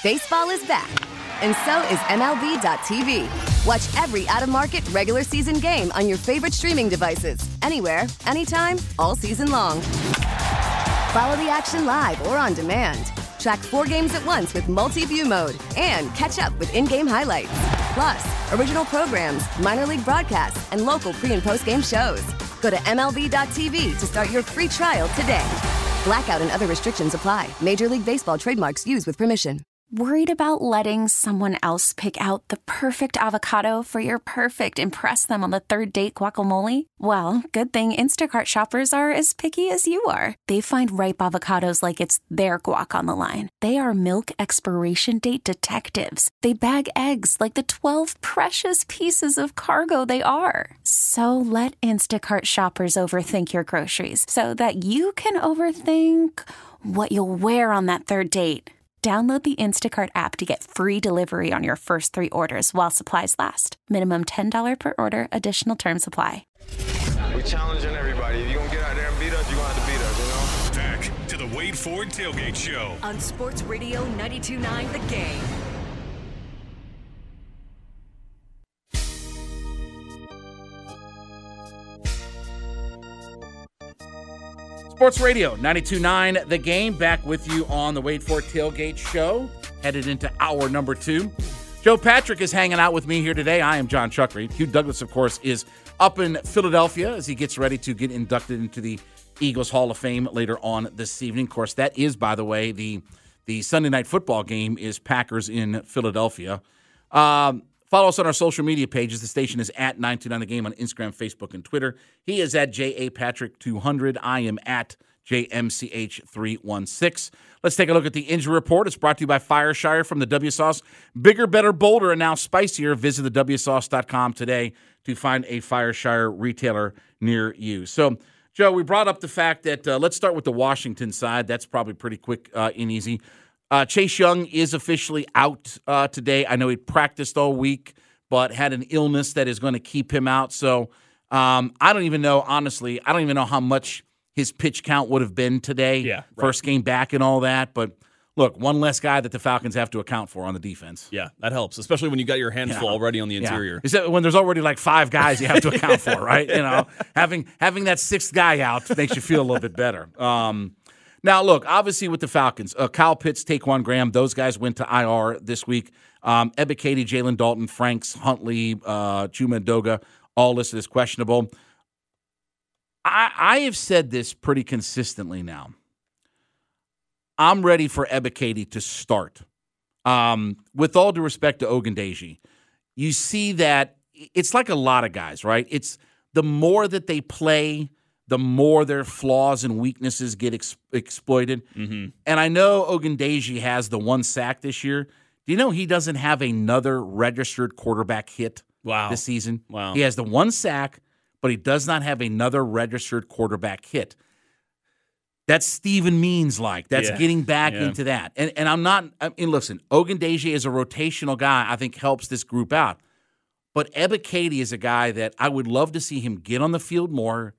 Baseball is back, and so is MLB.tv. Watch every out-of-market regular season game on your favorite streaming devices, anywhere, anytime, all season long. Follow the action live or on demand. Track 4 games at once with multi-view mode and catch up with in-game highlights. Plus, original programs, minor league broadcasts, and local pre- and post-game shows. Go to MLB.tv to start your free trial today. Blackout and other restrictions apply. Major League Baseball trademarks used with permission. Worried about letting someone else pick out the perfect avocado for your perfect impress them on the third date guacamole? Well, good thing Instacart shoppers are as picky as you are. They find ripe avocados like it's their guac on the line. They are milk expiration date detectives. They bag eggs like the 12 precious pieces of cargo they are. So let Instacart shoppers overthink your groceries so that you can overthink what you'll wear on that third date. Download the Instacart app to get free delivery on your first 3 orders while supplies last. Minimum $10 per order. Additional terms apply. We challenging everybody. If you're going to get out there and beat us, you're going to have to beat us, you know? Back to the Wade Ford Tailgate Show. On Sports Radio 92.9 The Game. Sports Radio 92.9 The Game, back with you on the Wade Ford Tailgate Show, headed into hour number 2. Joe Patrick is hanging out with me here today. I am John Chuckreed. Hugh Douglas, of course, is up in Philadelphia as he gets ready to get inducted into the Eagles Hall of Fame later on this evening. Of course, that is, by the way, the Sunday night football game is Packers in Philadelphia. Follow us on our social media pages. The station is at 929 The Game on Instagram, Facebook, and Twitter. He is at JAPatrick200. I am at JMCH316. Let's take a look at the injury report. It's brought to you by Fireshire from the W Sauce. Bigger, better, bolder, and now spicier. Visit the WSauce.com today to find a Fireshire retailer near you. So, Joe, we brought up the fact that let's start with the Washington side. That's probably pretty quick and easy. Chase Young is officially out today. I know he practiced all week, but had an illness that is going to keep him out. So I don't even know, honestly, I don't even know how much his pitch count would have been today. Yeah, right. First game back and all that. But look, one less guy that the Falcons have to account for on the defense. Yeah, that helps, especially when you got your hands full already on the interior. Is that when there's already like 5 guys you have to account for, right? You know, having that 6th guy out makes you feel a little bit better. Now, look, obviously with the Falcons, Kyle Pitts, Taquan Graham, those guys went to IR this week. Ebiketie, Jalen Dalton, Franks, Huntley, Chuma Doga, all listed as questionable. I have said this pretty consistently now. I'm ready for Ebiketie to start. With all due respect to Ogundeji, you see that it's like a lot of guys, right? It's the more that they play, the more their flaws and weaknesses get exploited. Mm-hmm. And I know Ogundeji has the 1 sack this year. Do you know he doesn't have another registered quarterback hit this season? Wow. He has the 1 sack, but he does not have another registered quarterback hit. That's Steven Means-like. That's getting back into that. And I'm not – I mean, listen, Ogundeji is a rotational guy I think helps this group out. But Ebiketie is a guy that I would love to see him get on the field more.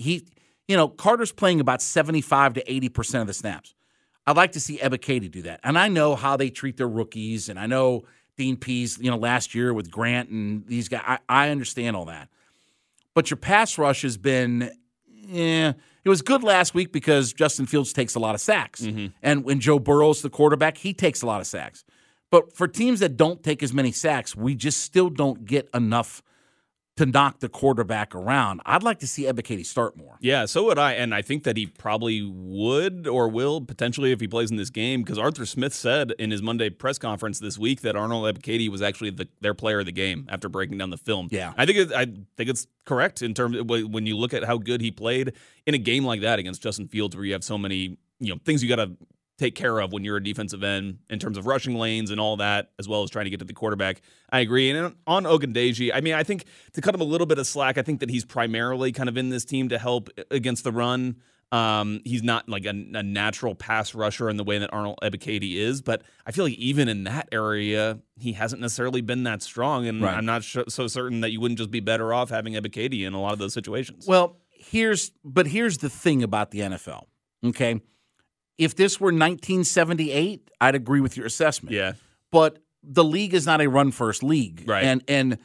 Carter's playing about 75 to 80% of the snaps. I'd like to see Ebiketie do that. And I know how they treat their rookies, and I know Dean Pease, last year with Grant and these guys. I understand all that. But your pass rush has been, it was good last week because Justin Fields takes a lot of sacks. Mm-hmm. And when Joe Burrow's the quarterback, he takes a lot of sacks. But for teams that don't take as many sacks, we just still don't get enough to knock the quarterback around. I'd like to see Ebiketie start more. Yeah, so would I, and I think that he probably would or will potentially if he plays in this game, because Arthur Smith said in his Monday press conference this week that Arnold Ebiketie was actually their player of the game after breaking down the film. Yeah, I think it's correct in terms of when you look at how good he played in a game like that against Justin Fields, where you have so many things you got to take care of when you're a defensive end in terms of rushing lanes and all that, as well as trying to get to the quarterback. I agree. And on Ogundeji, I mean, I think to cut him a little bit of slack, I think that he's primarily kind of in this team to help against the run. He's not like a natural pass rusher in the way that Arnold Ebiketie is, but I feel like even in that area, he hasn't necessarily been that strong, and right. I'm not so certain that you wouldn't just be better off having Ebiketie in a lot of those situations. Well, here's the thing about the NFL, okay? if this were 1978, I'd agree with your assessment. Yeah. But the league is not a run-first league. Right. And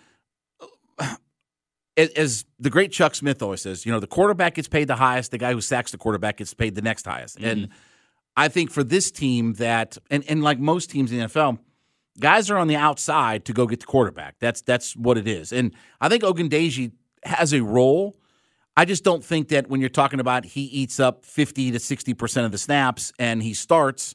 as the great Chuck Smith always says, the quarterback gets paid the highest, the guy who sacks the quarterback gets paid the next highest. Mm-hmm. And I think for this team that, and like most teams in the NFL, guys are on the outside to go get the quarterback. That's what it is. And I think Ogundeji has a role. I just don't think that when you're talking about he eats up 50 to 60% of the snaps and he starts,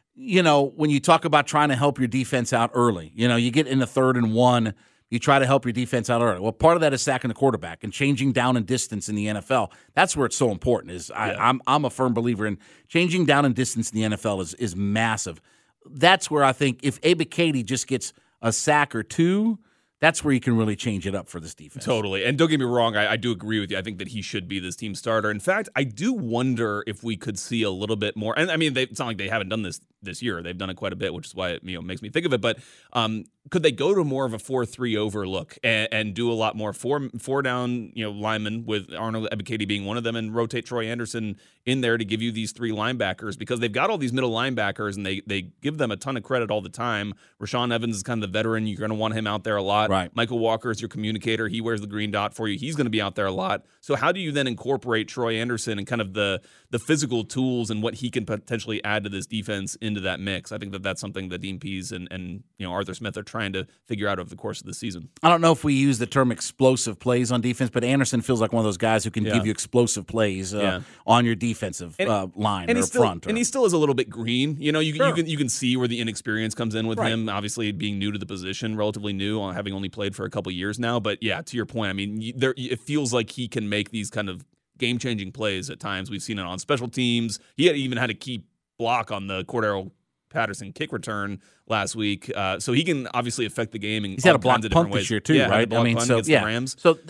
when you talk about trying to help your defense out early, you get in the 3rd and 1, you try to help your defense out early. Well, part of that is sacking the quarterback and changing down and distance in the NFL. That's where it's so important. I'm a firm believer in changing down and distance in the NFL is massive. That's where I think if Ebiketie just gets a sack or two, that's where you can really change it up for this defense. Totally. And don't get me wrong, I do agree with you. I think that he should be this team starter. In fact, I do wonder if we could see a little bit more. And I mean, it's not like they haven't done this year. They've done it quite a bit, which is why it makes me think of it. But could they go to more of a 4-3 overlook and do a lot more four down linemen, with Arnold Ebiketie being one of them, and rotate Troy Anderson in there to give you these 3 linebackers, because they've got all these middle linebackers and they give them a ton of credit all the time. Rashaan Evans is kind of the veteran. You're going to want him out there a lot. Right. Michael Walker is your communicator. He wears the green dot for you. He's going to be out there a lot. So how do you then incorporate Troy Anderson and kind of the physical tools and what he can potentially add to this defense into that mix? I think that's something that Dean Pease and Arthur Smith are trying to figure out over the course of the season. I don't know if we use the term explosive plays on defense, but Anderson feels like one of those guys who can give you explosive plays on your defensive line or front. And he still is a little bit green. You can see where the inexperience comes in with him, obviously being new to the position, relatively new, having only played for a couple years now. But yeah, to your point, I mean, it feels like he can make these kind of game-changing plays at times. We've seen it on special teams. He even had a key block on the Cordero Patterson kick return last week, so he can obviously affect the game in he's had a block punt this year too, right? I mean, so the Rams. So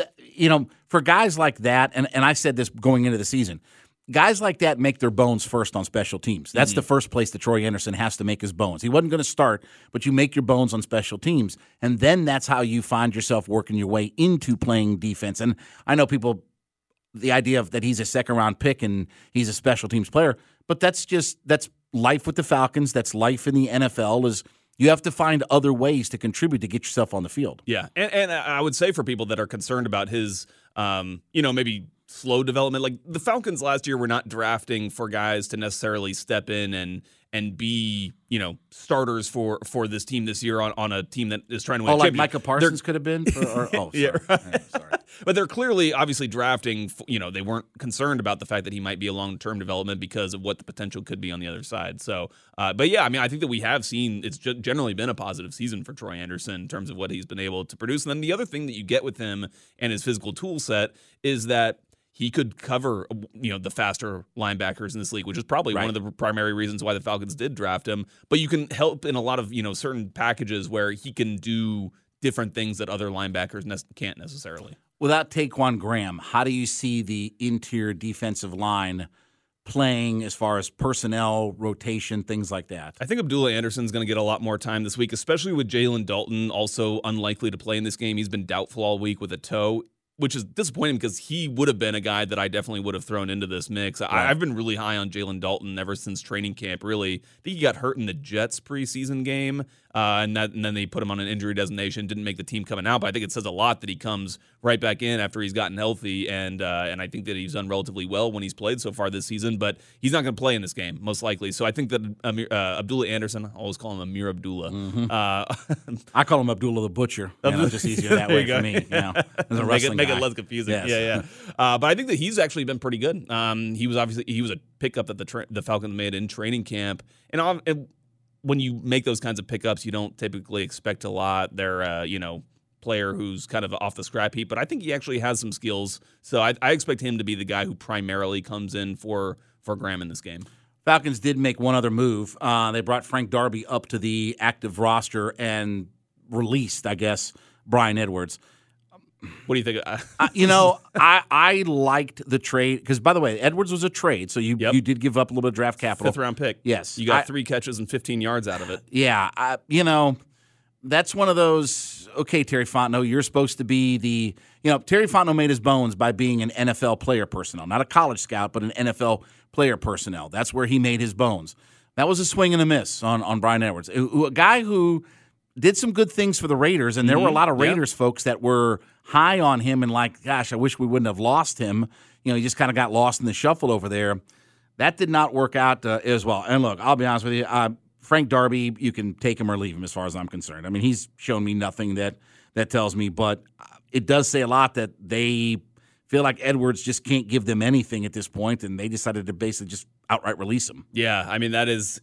for guys like that, and I said this going into the season, guys like that make their bones first on special teams. That's the first place that Troy Anderson has to make his bones. He wasn't going to start, but you make your bones on special teams, and then that's how you find yourself working your way into playing defense. And I know people, the idea of that he's a second-round pick and he's a special teams player, but that's life with the Falcons. That's life in the NFL. Is you have to find other ways to contribute to get yourself on the field. Yeah, and I would say for people that are concerned about his, maybe slow development, like the Falcons last year were not drafting for guys to necessarily step in and be, starters for this team this year on a team that is trying to win a championship. Micah Parsons could have been? Sorry. Yeah, sorry. But they're clearly, obviously, drafting, they weren't concerned about the fact that he might be a long-term development because of what the potential could be on the other side. So, but yeah, I mean, I think that we have seen, it's generally been a positive season for Troy Anderson in terms of what he's been able to produce. And then the other thing that you get with him and his physical tool set is that he could cover, the faster linebackers in this league, which is probably one of the primary reasons why the Falcons did draft him. But you can help in a lot of, certain packages where he can do different things that other linebackers can't necessarily. Without Taquan Graham, how do you see the interior defensive line playing as far as personnel, rotation, things like that? I think Abdullah Anderson's going to get a lot more time this week, especially with Jalen Dalton also unlikely to play in this game. He's been doubtful all week with a toe, which is disappointing because he would have been a guy that I definitely would have thrown into this mix. Right. I've been really high on Jalen Dalton ever since training camp, really. I think he got hurt in the Jets preseason game, and then they put him on an injury designation, didn't make the team coming out, but I think it says a lot that he comes right back in after he's gotten healthy, and I think that he's done relatively well when he's played so far this season, but he's not going to play in this game, most likely. So I think that Abdullah Anderson, I always call him Amir Abdullah. Mm-hmm. I call him Abdullah the Butcher. Just easier that way for me. As a wrestling make it less confusing. Yes. Yeah. But I think that he's actually been pretty good. He was a pickup that the Falcons made in training camp, and when you make those kinds of pickups, you don't typically expect a lot. They're player who's kind of off the scrap heap, but I think he actually has some skills. So I expect him to be the guy who primarily comes in for Graham in this game. Falcons did make one other move. They brought Frank Darby up to the active roster and released, I guess, Brian Edwards. What do you think? I liked the trade because, by the way, Edwards was a trade, so you did give up a little bit of draft capital. 5th round pick. Yes. You got 3 catches and 15 yards out of it. Yeah. that's one of those, okay, Terry Fontenot, you're supposed to be Terry Fontenot made his bones by being an NFL player personnel, not a college scout, but an NFL player personnel. That's where he made his bones. That was a swing and a miss on Brian Edwards, a guy who did some good things for the Raiders, and there were a lot of Raiders folks that were high on him and like, gosh, I wish we wouldn't have lost him. He just kind of got lost in the shuffle over there. That did not work out as well. And look, I'll be honest with you, Frank Darby, you can take him or leave him as far as I'm concerned. I mean, he's shown me nothing that tells me, but it does say a lot that they feel like Edwards just can't give them anything at this point, and they decided to basically just outright release him. Yeah, I mean,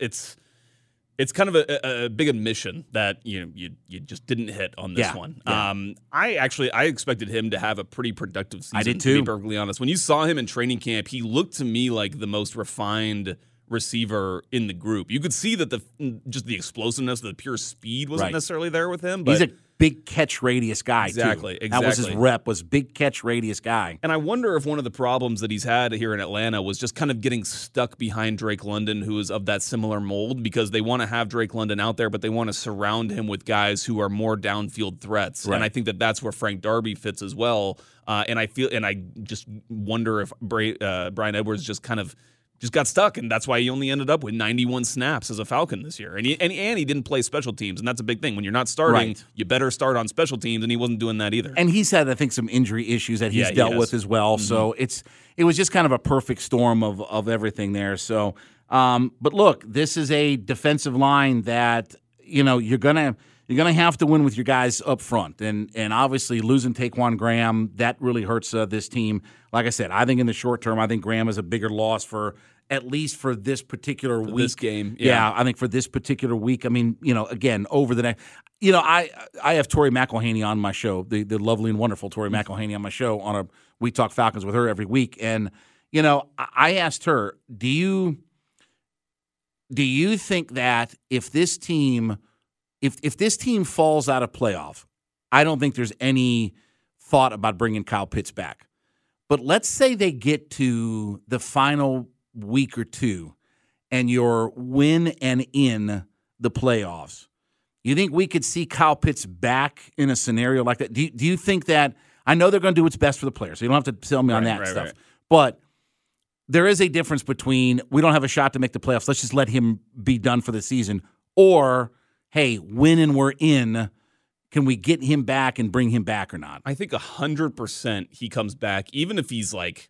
it's kind of a big admission that you just didn't hit on this one. Yeah. I expected him to have a pretty productive season. I did too. To be perfectly honest, when you saw him in training camp, he looked to me like the most refined receiver in the group. You could see that just the explosiveness, the pure speed wasn't necessarily there with him. But he's a big catch radius guy, exactly. That was his rep, was big catch radius guy. And I wonder if one of the problems that he's had here in Atlanta was just kind of getting stuck behind Drake London, who is of that similar mold, because they want to have Drake London out there, but they want to surround him with guys who are more downfield threats. Right. And I think that that's where Frank Darby fits as well. And I just wonder if Brian Edwards just got stuck, and that's why he only ended up with 91 snaps as a Falcon this year. And he didn't play special teams, and that's a big thing. When you're not starting, you better start on special teams, and he wasn't doing that either. And he's had, I think, some injury issues that he's dealt with as well. Mm-hmm. So it was just kind of a perfect storm of everything there. So, but look, this is a defensive line that you're gonna have to win with your guys up front, and obviously losing Taquan Graham, that really hurts this team. Like I said, I think in the short term, I think Graham is a bigger loss for at least for this particular week. This game, yeah, I think for this particular week. I mean, again, over the next, I have Tori McElhaney on my show, the lovely and wonderful Tori McElhaney on my show on a We Talk Falcons with her every week, and I asked her, do you think that if this team falls out of playoff, I don't think there's any thought about bringing Kyle Pitts back. But let's say they get to the final week or two and you're win and in the playoffs. You think we could see Kyle Pitts back in a scenario like that? Do you think that – I know they're going to do what's best for the players, so you don't have to tell me on that stuff. Right. But there is a difference between we don't have a shot to make the playoffs, let's just let him be done for the season, or – hey, win and we're in. Can we get him back and bring him back or not? I think 100% he comes back, even if he's like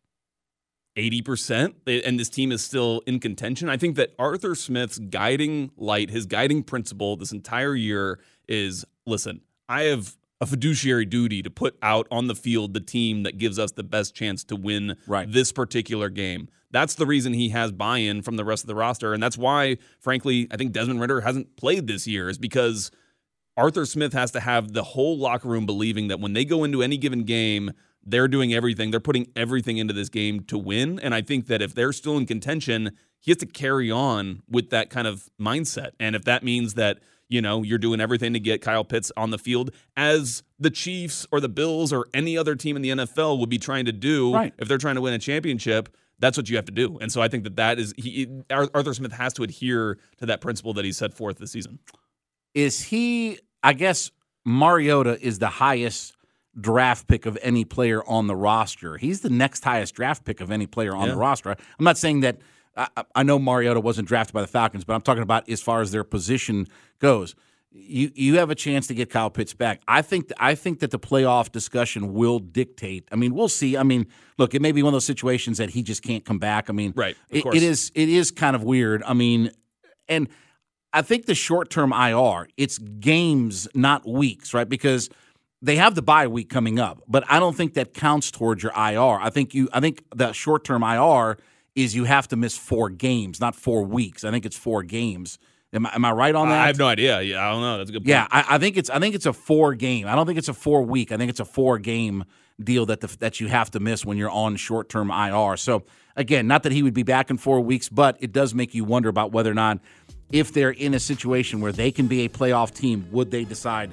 80% and this team is still in contention. I think that Arthur Smith's guiding light, his guiding principle this entire year is, listen, I have a fiduciary duty to put out on the field the team that gives us the best chance to win this particular game. That's the reason he has buy-in from the rest of the roster, and that's why, frankly, I think Desmond Ridder hasn't played this year, is because Arthur Smith has to have the whole locker room believing that when they go into any given game, they're doing everything. They're putting everything into this game to win, and I think that if they're still in contention, he has to carry on with that kind of mindset. And if that means that you're doing everything to get Kyle Pitts on the field, as the Chiefs or the Bills or any other team in the NFL would be trying to do if they're trying to win a championship, that's what you have to do. And so I think that is Arthur Smith has to adhere to that principle that he set forth this season. Is he, I guess Mariota is the highest draft pick of any player on the roster. He's the next highest draft pick of any player on the roster. I'm not saying that I know Mariota wasn't drafted by the Falcons, but I'm talking about as far as their position goes. You have a chance to get Kyle Pitts back. I think that the playoff discussion will dictate. I mean, we'll see. I mean, look, it may be one of those situations that he just can't come back. I mean, it is kind of weird. I mean, and I think the short-term IR, it's games, not weeks, right? Because they have the bye week coming up, but I don't think that counts towards your IR. I think the short-term IR is you have to miss 4 games, not 4 weeks. I think it's 4 games. Am I right on that? I have no idea. Yeah, I don't know. That's a good point. Yeah, I think it's a 4 game. I don't think it's a 4 week. I think it's a 4 game deal that you have to miss when you're on short term IR. So again, not that he would be back in 4 weeks, but it does make you wonder about whether or not, if they're in a situation where they can be a playoff team, would they decide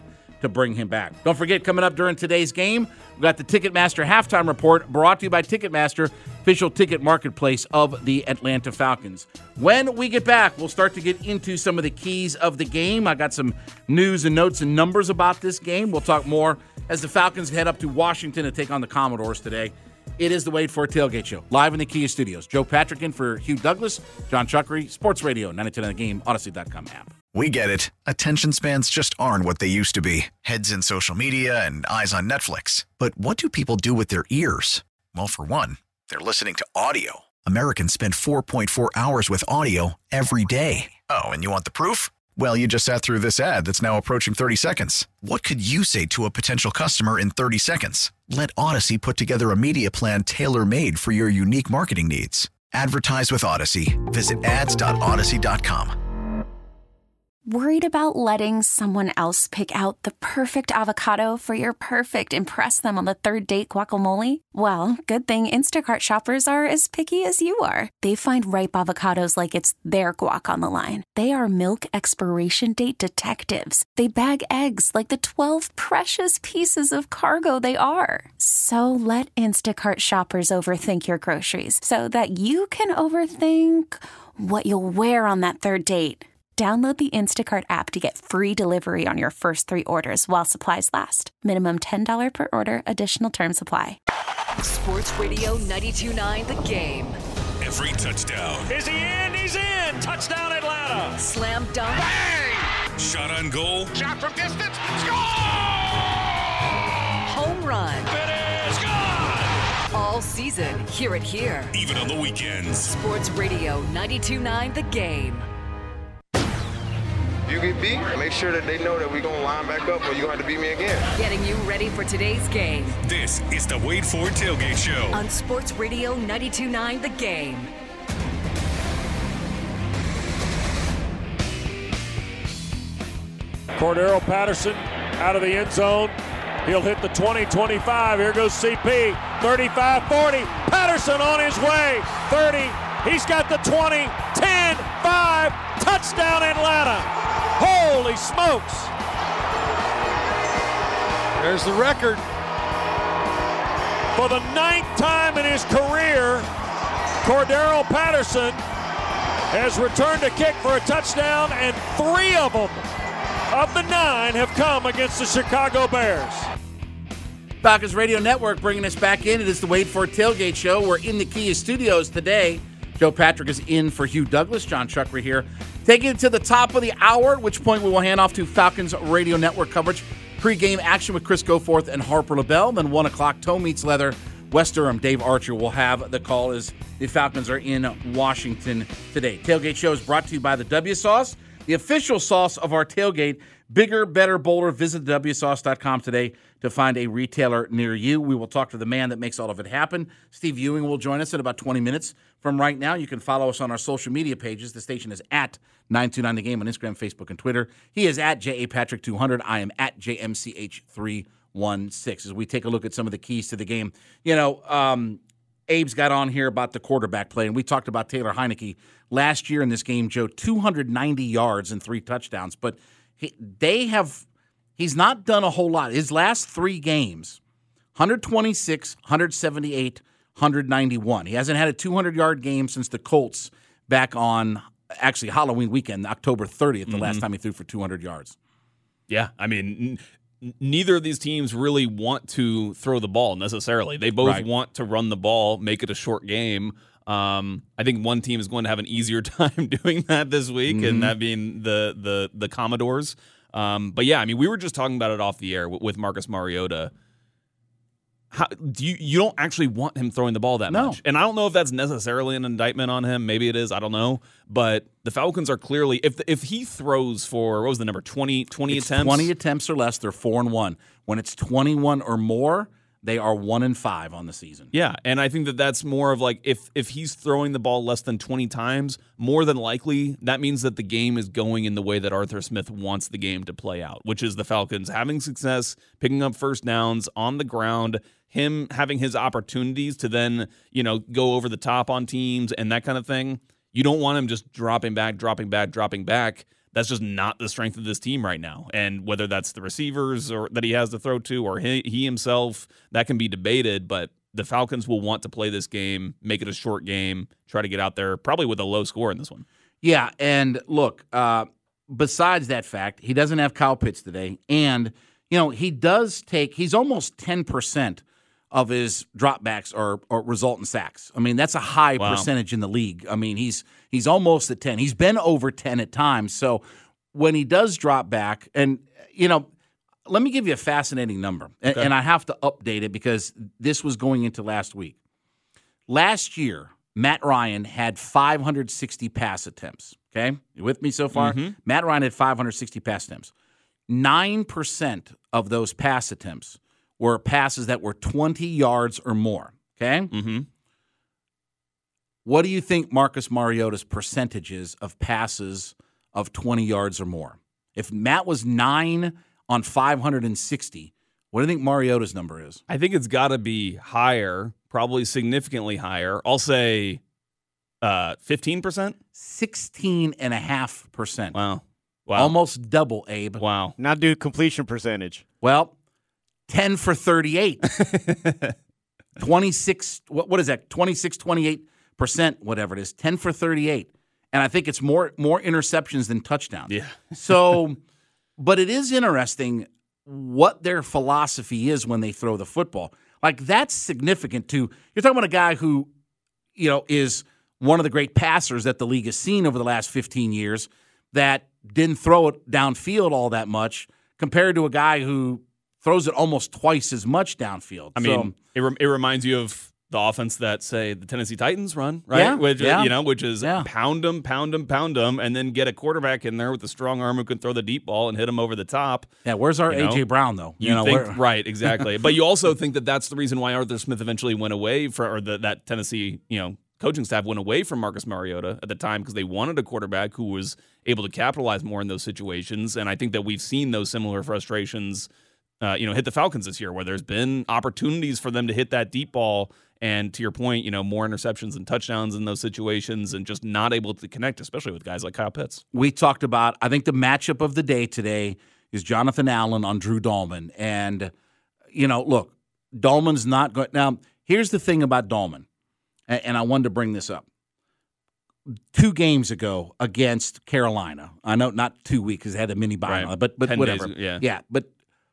to bring him back. Don't forget, coming up during today's game, we've got the Ticketmaster halftime report brought to you by Ticketmaster, official ticket marketplace of the Atlanta Falcons. When we get back, we'll start to get into some of the keys of the game. I got some news and notes and numbers about this game. We'll talk more as the Falcons head up to Washington to take on the Commodores today. It is the Wade Ford Tailgate Show, live in the Kia Studios. Joe Patrick in for Hugh Douglas, John Chuckery, Sports Radio, 92.9 The Game, Odyssey.com app. We get it. Attention spans just aren't what they used to be. Heads in social media and eyes on Netflix. But what do people do with their ears? Well, for one, they're listening to audio. Americans spend 4.4 hours with audio every day. Oh, and you want the proof? Well, you just sat through this ad that's now approaching 30 seconds. What could you say to a potential customer in 30 seconds? Let Odyssey put together a media plan tailor-made for your unique marketing needs. Advertise with Odyssey. Visit ads.odyssey.com. Worried about letting someone else pick out the perfect avocado for your perfect impress them on the third date guacamole? Well, good thing Instacart shoppers are as picky as you are. They find ripe avocados like it's their guac on the line. They are milk expiration date detectives. They bag eggs like the 12 precious pieces of cargo they are. So let Instacart shoppers overthink your groceries so that you can overthink what you'll wear on that third date. Download the Instacart app to get free delivery on your first 3 orders while supplies last. Minimum $10 per order. Additional terms apply. Sports Radio 92.9 The Game. Every touchdown. Is he in? He's in. Touchdown Atlanta. Slam dunk. Bang! Shot on goal. Shot from distance. Score! Home run. It is good. All season, hear it here. Even on the weekends. Sports Radio 92.9 The Game. You get beat, make sure that they know that we're going to line back up or you're going to have to beat me again. Getting you ready for today's game. This is the Wade Ford Tailgate Show. On Sports Radio 92.9 The Game. Cordero Patterson out of the end zone. He'll hit the 20-25. Here goes CP. 35-40. Patterson on his way. 30. He's got the 20. 10. 5. Touchdown Atlanta. Holy smokes. There's the record. For the 9th time in his career, Cordero Patterson has returned a kick for a touchdown, and 3 of them of the 9 have come against the Chicago Bears. Falcons Radio Network bringing us back in. It is the Wade Ford Tailgate Show. We're in the Kia Studios today. Joe Patrick is in for Hugh Douglas. John Chuckery here. Taking it to the top of the hour, at which point we will hand off to Falcons Radio Network coverage. Pre-game action with Chris Goforth and Harper LaBelle. Then 1 o'clock, Toe Meets Leather. West Durham, Dave Archer will have the call as the Falcons are in Washington today. Tailgate Show is brought to you by the W Sauce, the official sauce of our tailgate. Bigger, better, bolder. Visit WSauce.com today to find a retailer near you. We will talk to the man that makes all of it happen. Steve Ewing will join us in about 20 minutes from right now. You can follow us on our social media pages. The station is at 929 The Game on Instagram, Facebook, and Twitter. He is at JAPatrick200. I am at JMCH316. As we take a look at some of the keys to the game, Abe's got on here about the quarterback play, and we talked about Taylor Heineke last year in this game, Joe, 290 yards and 3 touchdowns, but he's not done a whole lot. His last 3 games, 126, 178, 191. He hasn't had a 200-yard game since the Colts back on, actually, Halloween weekend, October 30th, the last time he threw for 200 yards. Yeah, I mean, neither of these teams really want to throw the ball necessarily. They both want to run the ball, make it a short game. I think one team is going to have an easier time doing that this week, and that being the Commodores. But yeah, I mean, we were just talking about it off the air with Marcus Mariota. You don't actually want him throwing the ball that much. And I don't know if that's necessarily an indictment on him. Maybe it is. I don't know. But the Falcons are clearly, if he throws for, what was the number, 20 attempts? 20 attempts or less, they're 4-1. When it's 21 or more, they are 1-5 on the season. Yeah, and I think that's more of like if he's throwing the ball less than 20 times, more than likely that means that the game is going in the way that Arthur Smith wants the game to play out, which is the Falcons having success, picking up first downs on the ground, him having his opportunities to then, go over the top on teams and that kind of thing. You don't want him just dropping back, That's just not the strength of this team right now. And whether that's the receivers or that he has to throw to or he himself, that can be debated. But the Falcons will want to play this game, make it a short game, try to get out there probably with a low score in this one. Yeah, and look, besides that fact, he doesn't have Kyle Pitts today. And, he's almost 10% of his dropbacks or result in sacks. I mean, that's a high percentage in the league. I mean, he's almost at 10. He's been over 10 at times. So when he does drop back, and, let me give you a fascinating number, and I have to update it because this was going into last week. Last year, Matt Ryan had 560 pass attempts. Okay? You with me so far? Mm-hmm. Matt Ryan had 560 pass attempts. 9% of those pass attempts were passes that were 20 yards or more. Okay? Mm-hmm. What do you think Marcus Mariota's percentage is of passes of 20 yards or more? If Matt was 9 on 560, what do you think Mariota's number is? I think it's got to be higher, probably significantly higher. I'll say 15%? 16.5%. Wow. Almost double, Abe. Wow. Now do completion percentage. Well, 10 for 38. 26, what is that? 26, 28%, whatever it is. 10 for 38. And I think it's more interceptions than touchdowns. Yeah. So, but it is interesting what their philosophy is when they throw the football. Like, that's significant too. You're talking about a guy who, is one of the great passers that the league has seen over the last 15 years that didn't throw it downfield all that much compared to a guy who throws it almost twice as much downfield. I mean, it reminds you of the offense that, say, the Tennessee Titans run, right? Which is pound them, and then get a quarterback in there with a strong arm who can throw the deep ball and hit him over the top. Yeah, where's our A.J. Brown, though? Right, exactly. But you also think that that's the reason why Arthur Smith eventually went away that Tennessee, coaching staff went away from Marcus Mariota at the time because they wanted a quarterback who was able to capitalize more in those situations. And I think that we've seen those similar frustrations hit the Falcons this year, where there's been opportunities for them to hit that deep ball. And to your point, more interceptions and touchdowns in those situations and just not able to connect, especially with guys like Kyle Pitts. We talked about, I think the matchup of the day today is Jonathan Allen on Drew Dalman. And, look, Dalman's not going. Now, here's the thing about Dalman, and I wanted to bring this up. 2 games ago against Carolina, I know not 2 weeks because they had a mini bye, right. but whatever. Days, yeah, but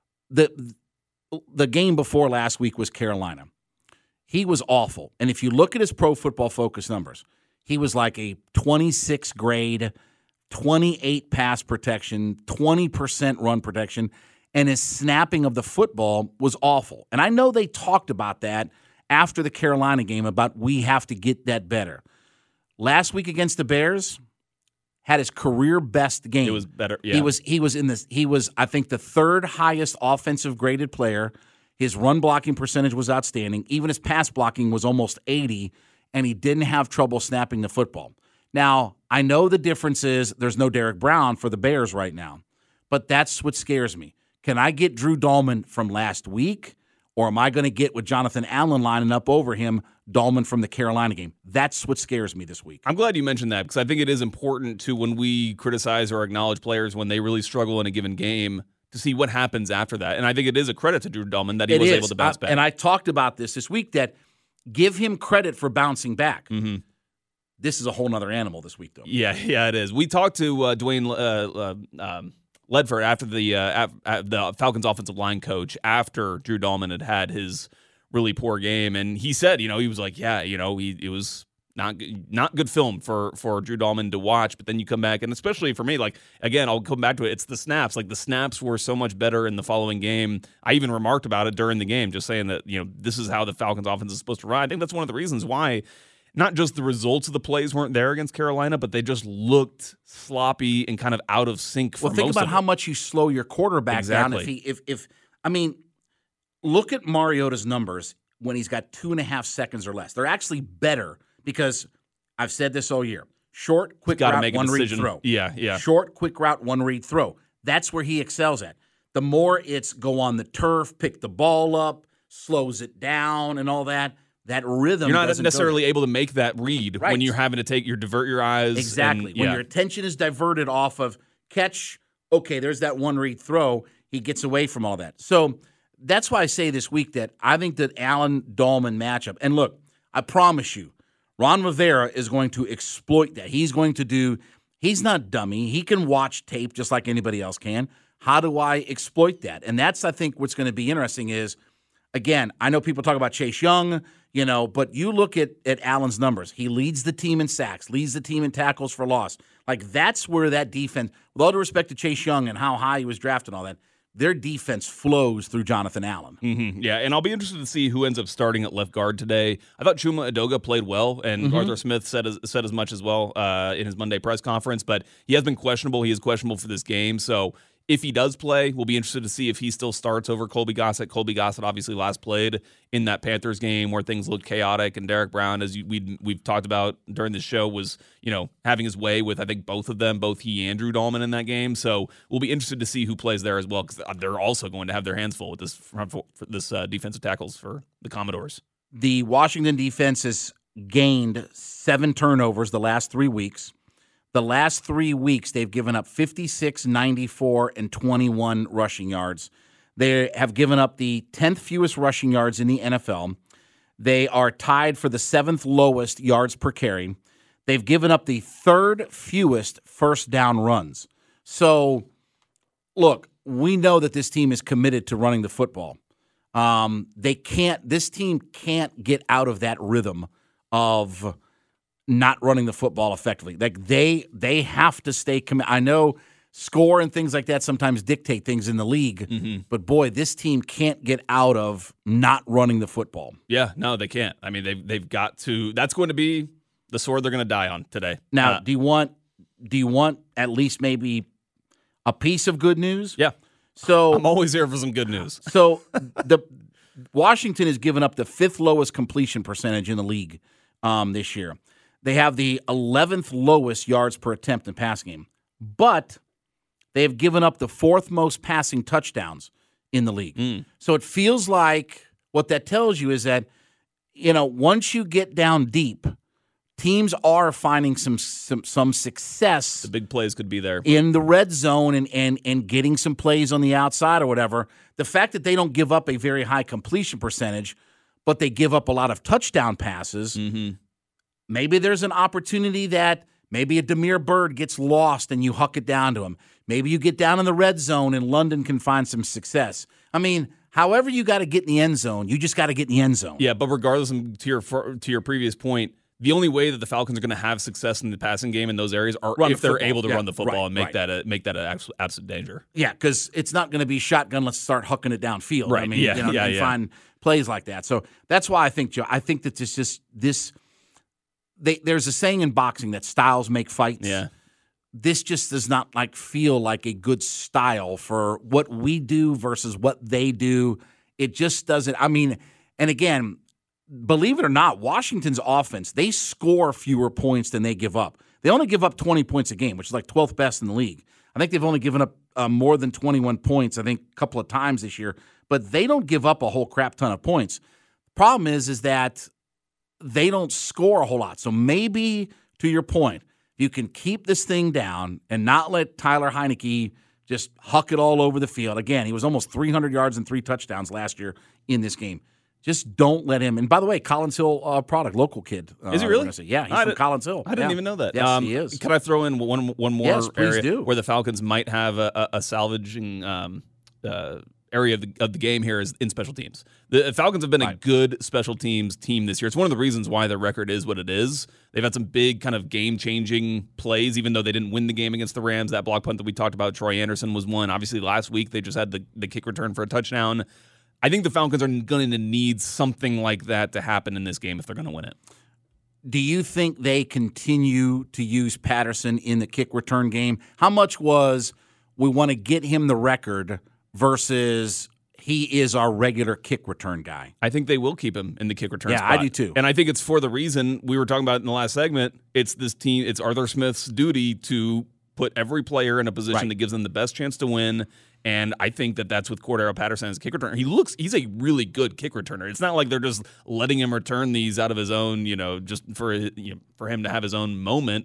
the game before last week was Carolina. He was awful. And if you look at his Pro Football Focus numbers, he was like a 26 grade, 28 pass protection, 20% run protection, and his snapping of the football was awful. And I know they talked about that after the Carolina game about we have to get that better. Last week against the Bears, had his career best game. It was better. Yeah. He was I think the 3rd highest offensive graded player. His run blocking percentage was outstanding. Even his pass blocking was almost 80, and he didn't have trouble snapping the football. Now, I know the difference is there's no Derek Brown for the Bears right now, but that's what scares me. Can I get Drew Dalman from last week, or am I going to get with Jonathan Allen lining up over him, Dalman from the Carolina game? That's what scares me this week. I'm glad you mentioned that because I think it is important to, when we criticize or acknowledge players when they really struggle in a given game, to see what happens after that. And I think it is a credit to Drew Dalman that he was able to bounce back. And I talked about this week, that give him credit for bouncing back. Mm-hmm. This is a whole other animal this week, though. Yeah, it is. We talked to Dwayne Ledford after the Falcons offensive line coach after Drew Dalman had his really poor game. And he said, he was like, it was not good film for Drew Dalman to watch, but then you come back, and especially for me, like, again, I'll come back to it, it's the snaps. Like, the snaps were so much better in the following game. I even remarked about it during the game, just saying that, this is how the Falcons offense is supposed to run. I think that's one of the reasons why not just the results of the plays weren't there against Carolina, but they just looked sloppy and kind of out of sync for most of it. Well, think about how much you slow your quarterback down. Look at Mariota's numbers when he's got 2.5 seconds or less. They're actually better. Because I've said this all year. Short, quick route, one read throw. Yeah. Short, quick route, one read throw. That's where he excels at. The more it's go on the turf, pick the ball up, slows it down and all that, that rhythm. You're not necessarily able to make that read when you're having to divert your eyes. Exactly. When your attention is diverted off of catch, okay, there's that one read throw. He gets away from all that. So that's why I say this week that I think that Allen-Dahlman matchup, and look, I promise you, Ron Rivera is going to exploit that. He's not dummy. He can watch tape just like anybody else can. How do I exploit that? And that's, I think, what's going to be interesting is, again, I know people talk about Chase Young, but you look at Allen's numbers. He leads the team in sacks, leads the team in tackles for loss. Like, that's where that defense, with all due respect to Chase Young and how high he was drafted and all that, their defense flows through Jonathan Allen. Mm-hmm. Yeah, and I'll be interested to see who ends up starting at left guard today. I thought Chuma Edoga played well, and Arthur Smith said as much as well in his Monday press conference, but he has been questionable. He is questionable for this game, so if he does play, we'll be interested to see if he still starts over Colby Gossett. Colby Gossett obviously last played in that Panthers game where things looked chaotic, and Derek Brown, as we've talked about during the show, was having his way with, I think, both of them, both he and Drew Dahlman in that game. So we'll be interested to see who plays there as well, because they're also going to have their hands full with this defensive tackles for the Commodores. The Washington defense has gained 7 turnovers the last 3 weeks. The last 3 weeks, they've given up 56, 94, and 21 rushing yards. They have given up the 10th fewest rushing yards in the NFL. They are tied for the 7th lowest yards per carry. They've given up the 3rd fewest first down runs. So, look, we know that this team is committed to running the football. This team can't get out of that rhythm of not running the football effectively. Like, they have to stay committed. I know score and things like that sometimes dictate things in the league, but boy, this team can't get out of not running the football. Yeah, no, they can't. I mean, they've got to. That's going to be the sword they're going to die on today. Now, do you want at least maybe a piece of good news? Yeah. So I'm always here for some good news. So the Washington has given up the 5th lowest completion percentage in the league this year. They have the 11th lowest yards per attempt in pass game, but they have given up the 4th most passing touchdowns in the league. So it feels like what that tells you is that, once you get down deep, teams are finding some success. The big plays could be there in the red zone and getting some plays on the outside or whatever. The fact that they don't give up a very high completion percentage, but they give up a lot of touchdown passes. Maybe there's an opportunity that maybe a Damiere Byrd gets lost and you huck it down to him. Maybe you get down in the red zone and London can find some success. I mean, however you got to get in the end zone, you just got to get in the end zone. Yeah, but regardless, to your previous point, the only way that the Falcons are going to have success in the passing game in those areas are if they're able to run the football and make that an absolute danger. Yeah, because it's not going to be shotgun. Let's start hucking it downfield. Right. I mean, find plays like that. So that's why I think, Joe. I think that this. There's a saying in boxing that styles make fights. Yeah. This just does not feel like a good style for what we do versus what they do. It just doesn't. I mean, and again, believe it or not, Washington's offense, they score fewer points than they give up. They only give up 20 points a game, which is like 12th best in the league. I think they've only given up more than 21 points, I think, a couple of times this year. But they don't give up a whole crap ton of points. The problem is that they don't score a whole lot. So maybe, to your point, you can keep this thing down and not let Tyler Heinicke just huck it all over the field. Again, he was almost 300 yards and 3 touchdowns last year in this game. Just don't let him. And by the way, Collins Hill product, local kid. Is he really? Yeah, he's from Collins Hill. I didn't even know that. Yes, he is. Can I throw in one more yes, area do. where the Falcons might have a salvaging area of the game here is in special teams. The Falcons have been a good special teams team this year. It's one of the reasons why their record is what it is. They've had some big kind of game-changing plays, even though they didn't win the game against the Rams. That block punt that we talked about, Troy Anderson was one. Obviously, last week they just had the kick return for a touchdown. I think the Falcons are going to need something like that to happen in this game if they're going to win it. Do you think they continue to use Patterson in the kick return game? How much was we want to get him the record versus he is our regular kick return guy? I think they will keep him in the kick return spot. Yeah, I do too. And I think it's for the reason we were talking about in the last segment. It's this team, it's Arthur Smith's duty to put every player in a position that gives them the best chance to win. And I think that's with Cordero Patterson as a kick returner. He's a really good kick returner. It's not like they're just letting him return these out of his own, just for him to have his own moment.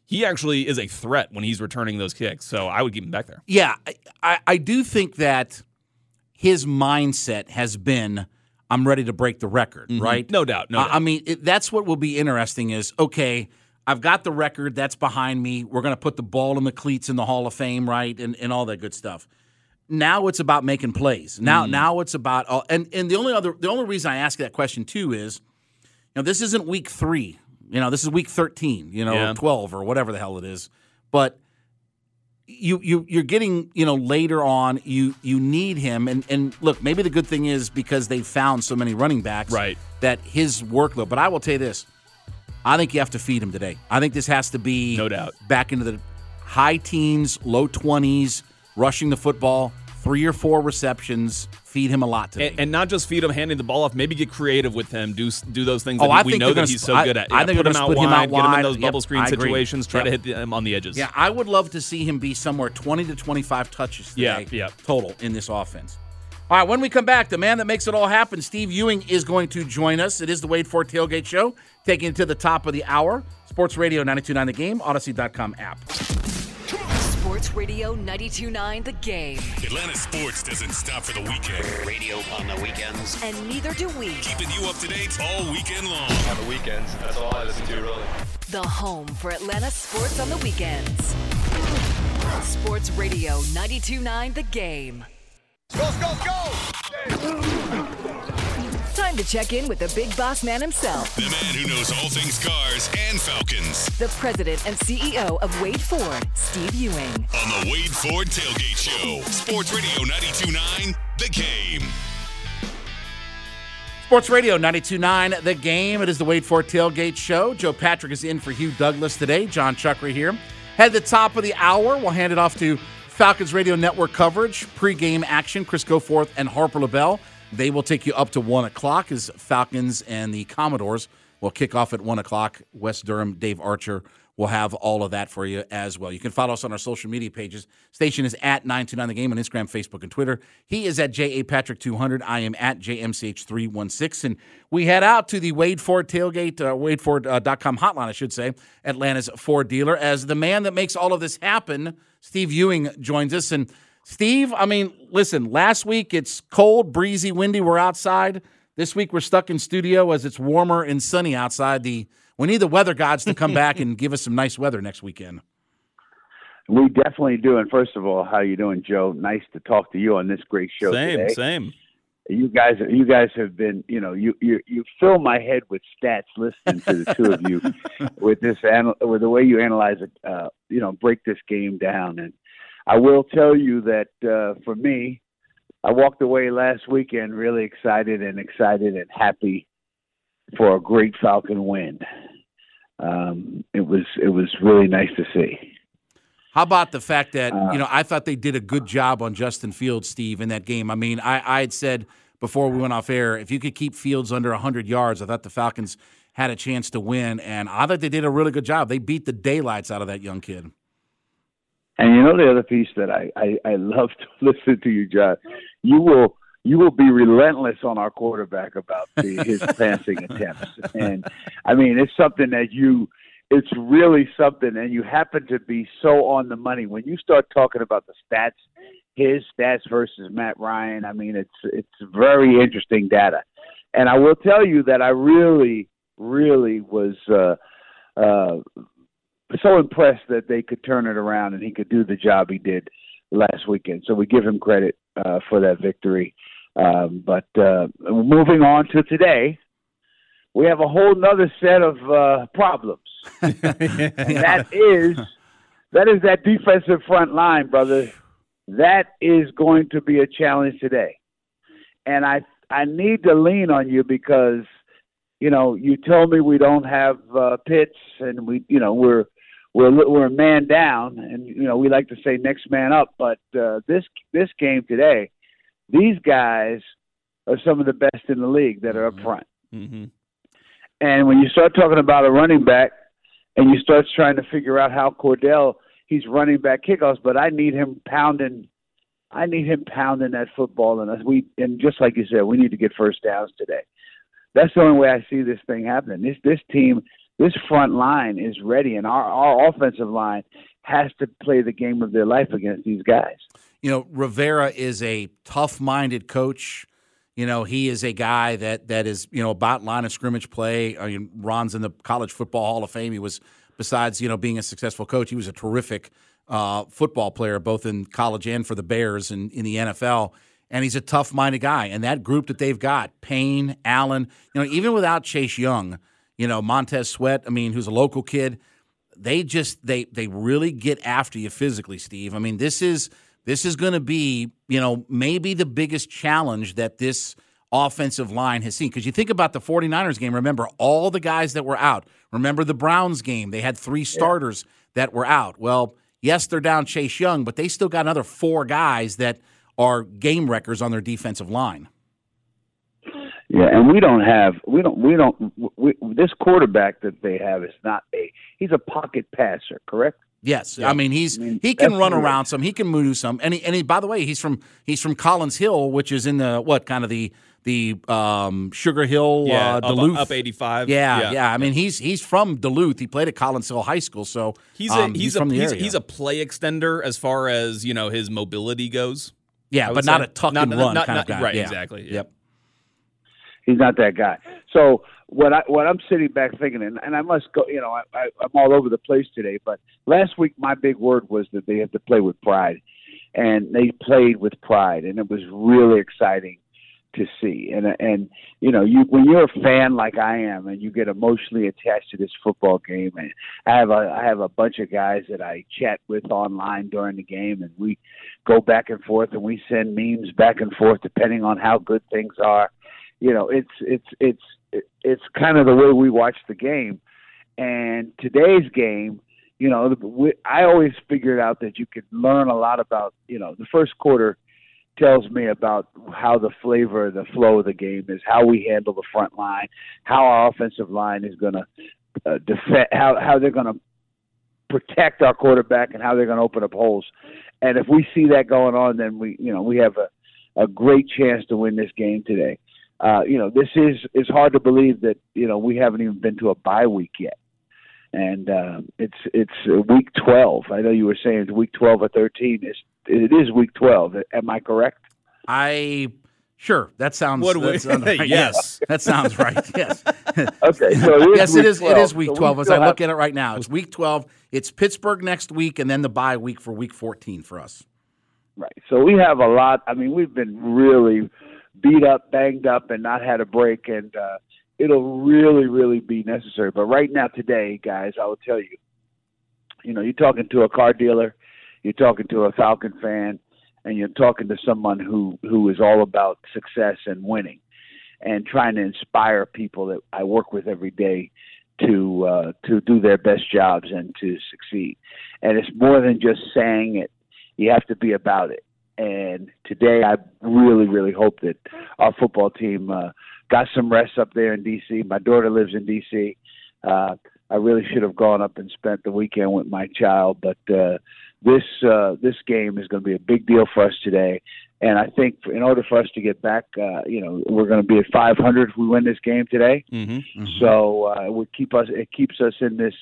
he actually is a threat when he's returning those kicks. So I would keep him back there. Yeah, I do think that his mindset has been, I'm ready to break the record, right? No doubt. I mean, that's what will be interesting is, okay, I've got the record. That's behind me. We're going to put the ball in the cleats in the Hall of Fame, right, and all that good stuff. Now it's about making plays. Now it's about and the only reason I ask that question too is, this isn't week 3. This is week 13. 12 or whatever the hell it is. But you're getting later on. You need him and look, maybe the good thing is because they found so many running backs, right, that his workload. But I will tell you this. I think you have to feed him today. I think this has to be no doubt back into the high teens, low 20s, rushing the football, 3 or 4 receptions. Feed him a lot today. And not just feed him handing the ball off. Maybe get creative with him. Do those things that we know that he's so good at. I think put him out wide, get him in those bubble screen situations, try to hit him on the edges. Yeah, I would love to see him be somewhere 20 to 25 touches today total in this offense. All right, when we come back, the man that makes it all happen, Steve Ewing, is going to join us. It is the Wade Ford Tailgate Show, taking it to the top of the hour. Sports Radio 92.9 The Game, Odyssey.com app. Sports Radio 92.9 The Game. Atlanta sports doesn't stop for the weekend. Radio on the weekends. And neither do we. Keeping you up to date all weekend long. On the weekends, that's all I listen to, really. The home for Atlanta sports on the weekends. Sports Radio 92.9 The Game. Go, go, go! Time to check in with the big boss man himself. The man who knows all things cars and Falcons. The president and CEO of Wade Ford, Steve Ewing. On the Wade Ford Tailgate Show. Sports Radio 92.9 The Game. Sports Radio 92.9 The Game. It is the Wade Ford Tailgate Show. Joe Patrick is in for Hugh Douglas today. John Chuckery here. At the top of the hour, we'll hand it off to Falcons Radio Network coverage, pregame action. Chris Goforth and Harper LaBelle. They will take you up to 1 o'clock as Falcons and the Commodores will kick off at 1 o'clock. Wes Durham, Dave Archer will have all of that for you as well. You can follow us on our social media pages. Station is at 929 The Game on Instagram, Facebook, and Twitter. He is at JAPatrick200. I am at JMCH316. And we head out to the Wade Ford Tailgate, WadeFord.com hotline, I should say, Atlanta's Ford dealer, as the man that makes all of this happen, Steve Ewing, joins us. And Steve, I mean, listen, last week it's cold, breezy, windy. We're outside. This week we're stuck in studio as it's warmer and sunny outside. We need the weather gods to come back and give us some nice weather next weekend. We definitely do. And first of all, how you doing, Joe? Nice to talk to you on this great show today. Same. You guys have been, you fill my head with stats listening to the two of you with the way you analyze it, break this game down. And I will tell you that for me, I walked away last weekend really excited and happy for a great Falcon win. It was really nice to see. How about the fact that, I thought they did a good job on Justin Fields, Steve, in that game. I mean, I had said before we went off air, if you could keep Fields under 100 yards, I thought the Falcons had a chance to win, and I thought they did a really good job. They beat the daylights out of that young kid. And the other piece that I love to listen to you, John, you will be relentless on our quarterback about his passing attempts. And, I mean, it's something that it's really something, and you happen to be so on the money. When you start talking about the stats, his stats versus Matt Ryan, I mean, it's very interesting data. And I will tell you that I really, really was so impressed that they could turn it around and he could do the job he did last weekend. So we give him credit for that victory. But moving on to today, we have a whole nother set of problems. And that is that defensive front line, brother. That is going to be a challenge today. And I need to lean on you because, you told me we don't have Pitts and we're a man down, and we like to say next man up. But this game today, these guys are some of the best in the league that are up front. Mm-hmm. And when you start talking about a running back, and you start trying to figure out how Cordell, he's running back kickoffs, but I need him pounding that football, and just like you said, we need to get first downs today. That's the only way I see this thing happening. This team this front line is ready, and our offensive line has to play the game of their life against these guys. You know, Rivera is a tough-minded coach. You know, he is a guy that is, you know, about line of scrimmage play. I mean, Ron's in the College Football Hall of Fame. He was, besides, you know, being a successful coach, he was a terrific football player, both in college and for the Bears and in the NFL. And he's a tough-minded guy. And that group that they've got, Payne, Allen, you know, even without Chase Young, you know, Montez Sweat, I mean, who's a local kid, they really get after you physically, Steve. I mean, this is going to be, you know, maybe the biggest challenge that this offensive line has seen. Because you think about the 49ers game, remember all the guys that were out. Remember the Browns game, they had 3 starters that were out. Well, yes, they're down Chase Young, but they still got another 4 guys that are game wreckers on their defensive line. Yeah, and this quarterback that they have is not he's a pocket passer, correct? Yes, yeah. I mean he can run around some, he can move some, and he by the way he's from Collins Hill, which is in the Sugar Hill, Duluth, up 85. Yeah. I mean he's from Duluth. He played at Collins Hill High School, so he's from the area. He's a play extender as far as, you know, his mobility goes. Yeah, but not a tuck and run kind of guy. Right, yeah. Exactly. Yeah. Yep. He's not that guy. So what I'm sitting back thinking, and I must go, you know, I'm all over the place today, but last week my big word was that they have to play with pride, and they played with pride, and it was really exciting to see. And you know, when you're a fan like I am, and you get emotionally attached to this football game, and I have a bunch of guys that I chat with online during the game, and we go back and forth, and we send memes back and forth depending on how good things are. You know, it's kind of the way we watch the game. And today's game, you know, I always figured out that you could learn a lot about, you know, the first quarter tells me about how the flow of the game is, how we handle the front line, how our offensive line is going to defend, how they're going to protect our quarterback, and how they're going to open up holes. And if we see that going on, then we have a great chance to win this game today. You know, this is hard to believe that, you know, we haven't even been to a bye week yet. And it's week 12. I know you were saying it's week 12 or 13. It is week 12. Am I correct? Sure. That sounds right. Yes. That sounds right. Yes. Okay. So yes, it is week 12 as I look at it right now. It's week 12. It's Pittsburgh next week, and then the bye week for week 14 for us. Right. So we have a lot. I mean, we've been really beat up, banged up, and not had a break, and it'll really, really be necessary. But right now, today, guys, I will tell you, you know, you're talking to a car dealer, you're talking to a Falcon fan, and you're talking to someone who is all about success and winning, and trying to inspire people that I work with every day to do their best jobs and to succeed. And it's more than just saying it; you have to be about it. And today, I really, really hope that our football team got some rest up there in D.C. My daughter lives in D.C. I really should have gone up and spent the weekend with my child, but this game is going to be a big deal for us today. And I think in order for us to get back, you know, we're going to be at 500 if we win this game today. Mm-hmm, mm-hmm. So it keeps us in this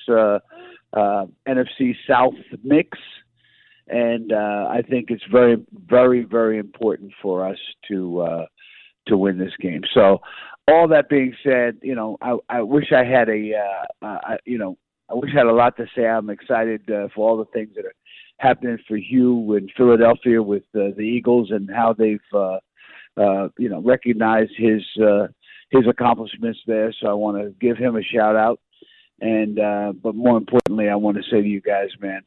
NFC South mix. And I think it's very, very, very important for us to win this game. So, all that being said, you know, I wish I had I wish I had a lot to say. I'm excited for all the things that are happening for Hugh in Philadelphia with the Eagles, and how they've recognized his accomplishments there. So I want to give him a shout out. And but more importantly, I want to say to you guys, man,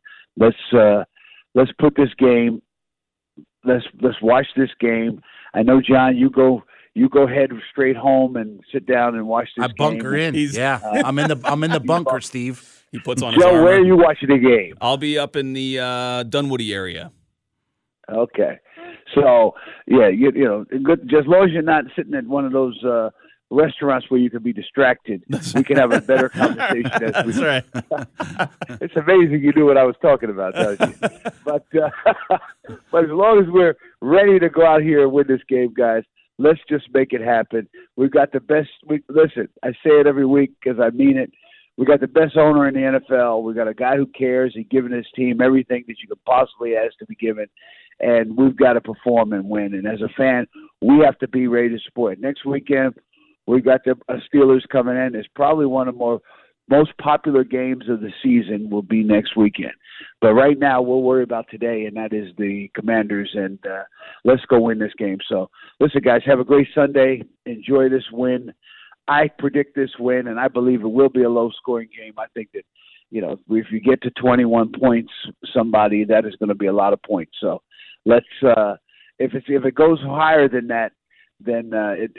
let's put this game. Let's watch this game. I know, John, you go head straight home and sit down and watch this game. I bunker in. I'm in the bunker, Steve. He puts on his Joe, armor. where are you watching the game? I'll be up in the Dunwoody area. Okay. So, yeah, you know, good, just as long as you're not sitting at one of those restaurants where you can be distracted, we can have a better conversation. That's right. It's amazing you knew what I was talking about, don't you? But as long as we're ready to go out here and win this game, guys, let's just make it happen. We've got the best. Listen, I say it every week because I mean it. We got the best owner in the NFL. We got a guy who cares. He's giving his team everything that you could possibly ask to be given, and we've got to perform and win. And as a fan, we have to be ready to support. Next weekend, we got the Steelers coming in. It's probably one of the most popular games of the season will be next weekend. But right now, we'll worry about today, and that is the Commanders, and let's go win this game. So, listen, guys, have a great Sunday. Enjoy this win. I predict this win, and I believe it will be a low-scoring game. I think that, if you get to 21 points, that is going to be a lot of points. So let's if it goes higher than that, then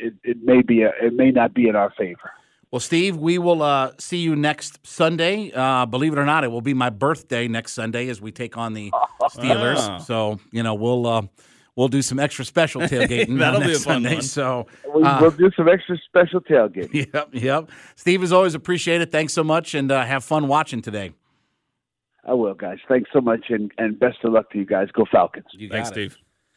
it may not be in our favor. Well, Steve, we will see you next Sunday. Believe it or not, it will be my birthday next Sunday as we take on the Steelers. So we'll do some extra special tailgating. That'll next be a fun Sunday. one. So we'll do some extra special tailgating. Yep. Steve, as always, appreciate it. Thanks so much, and have fun watching today. I will, guys. Thanks so much, and best of luck to you guys. Go Falcons. Thanks, Steve.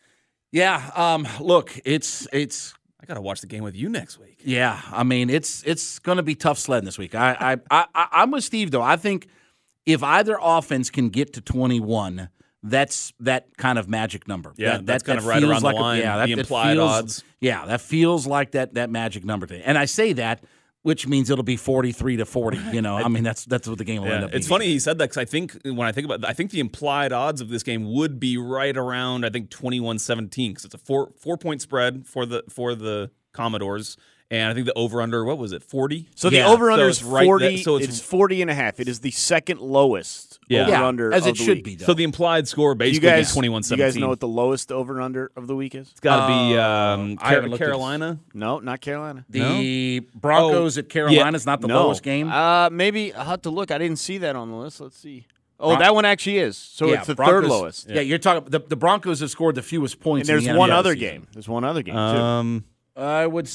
Yeah. Look, it's. I got to watch the game with you next week. Yeah, I mean it's going to be tough sledding this week. I'm with Steve though. I think if either offense can get to 21. That's that kind of magic number. Yeah, that's kind of right around the line. The implied odds. Yeah, that feels like that magic number thing. And I say that, which means it'll be 43-40. I mean that's what the game will end up being. It's funny he said that because I think when I think about it, I think the implied odds of this game would be right around 21-17 because it's a 4-point spread for the Commodores. And I think the over-under, what was it, 40? So the over-under is 40. It's 40.5. It is the second lowest over-under as of it the should week. be, though. So the implied score basically is 21-17. You guys know what the lowest over-under of the week is? It's got to be Carolina. No, not Carolina. The Broncos at Carolina is not the lowest game? Maybe I'll have to look. I didn't see that on the list. Let's see. Oh, that one actually is. So it's the Broncos, third lowest. Yeah, you're talking the Broncos have scored the fewest points. And there's in the one NFL other season. game. There's one other game, too. I would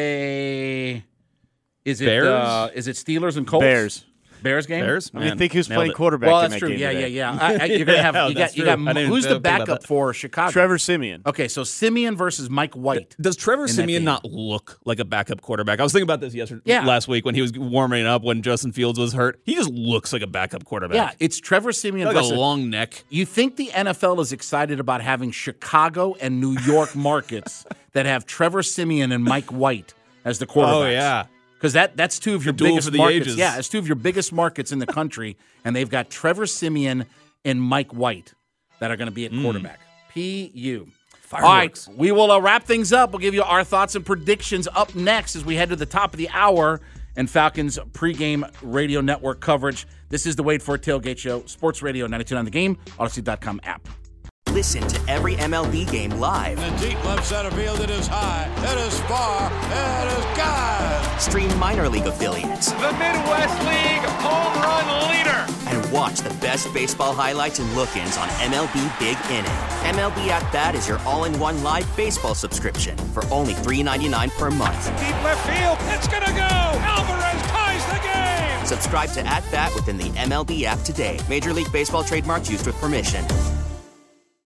say, is it Steelers and Colts? Bears game. Bears. I think who's playing quarterback. Well, in that's that true. Game Yeah. today. You're gonna have you got who's the backup for Chicago? Trevor Siemian. Okay, so Siemian versus Mike White. Does Trevor Siemian not look like a backup quarterback? I was thinking about this last week when he was warming up when Justin Fields was hurt. He just looks like a backup quarterback. Yeah, it's Trevor Siemian like versus a long neck. You think the NFL is excited about having Chicago and New York markets that have Trevor Siemian and Mike White as the quarterbacks? Oh yeah. Because that's two of your duel biggest for the markets. ages. Yeah, it's two of your biggest markets in the country, and they've got Trevor Siemian and Mike White that are going to be at quarterback. PU. Fireworks. All right, we will wrap things up. We'll give you our thoughts and predictions up next as we head to the top of the hour and Falcons pregame radio network coverage. This is the Wade Ford Tailgate Show, Sports Radio 92.9 The Game, Odyssey.com app. Listen to every MLB game live. In the deep left center field, it is high, it is far, it is gone. Stream minor league affiliates. The Midwest League home run leader. And watch the best baseball highlights and look-ins on MLB Big Inning. MLB At Bat is your all-in-one live baseball subscription for only $3.99 per month. Deep left field, it's gonna go. Alvarez ties the game. Subscribe to At Bat within the MLB app today. Major League Baseball trademarks used with permission.